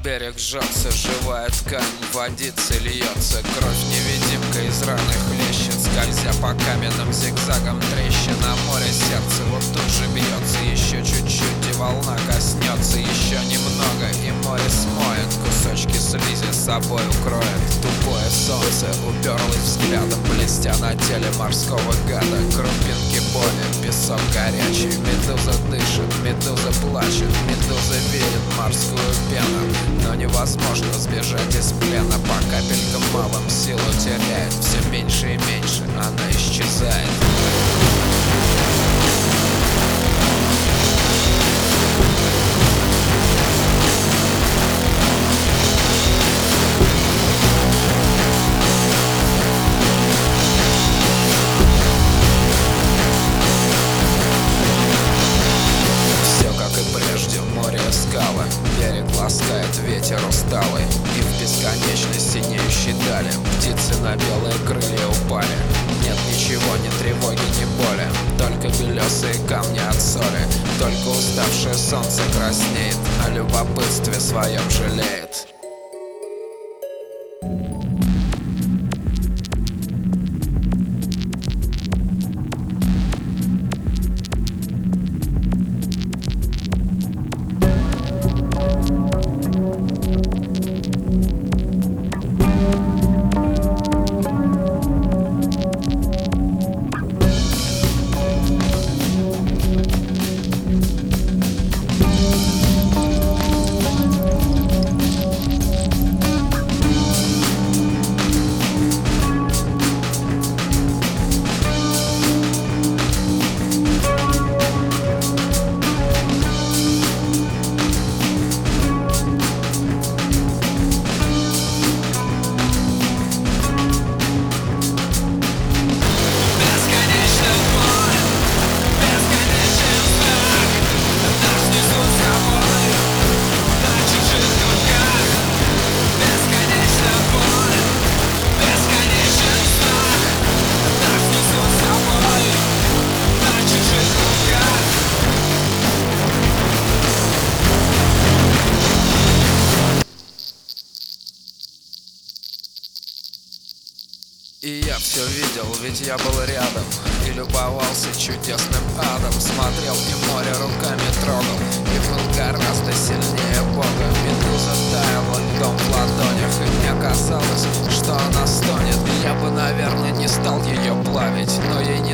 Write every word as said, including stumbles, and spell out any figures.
Берег жжется, живая ткань, водица льется. Кровь невидимка из раны хлещет, скользя по каменным зигзагам трещина. Море сердце вот тут же бьется, еще чуть-чуть и волна коснется. Еще немного и море смоет, кусочки слизи с собой укроет. Тупое солнце уперлось взглядом, блестя на теле морского гада. Крупинки боли, песок горячий, медуза дышит, медуза плачет, медуза видит морскую пену. Но невозможно сбежать из плена, по капелькам малым силу теряет. Все меньше и меньше она исчезает. Скалы, берег ласкает ветер усталый, и в бесконечность синеющей дали птицы на белые крылья упали. Нет ничего, ни тревоги, ни боли, только белесые камни от соли. Только уставшее солнце краснеет, о любопытстве своем жалеет. И я все видел, ведь я был рядом и любовался чудесным адом. Смотрел и море руками трогал, и был гораздо сильнее Бога. Медуза таяла льдом в ладонях, и мне казалось, что она стонет. И я бы, наверное, не стал ее плавить, но ей не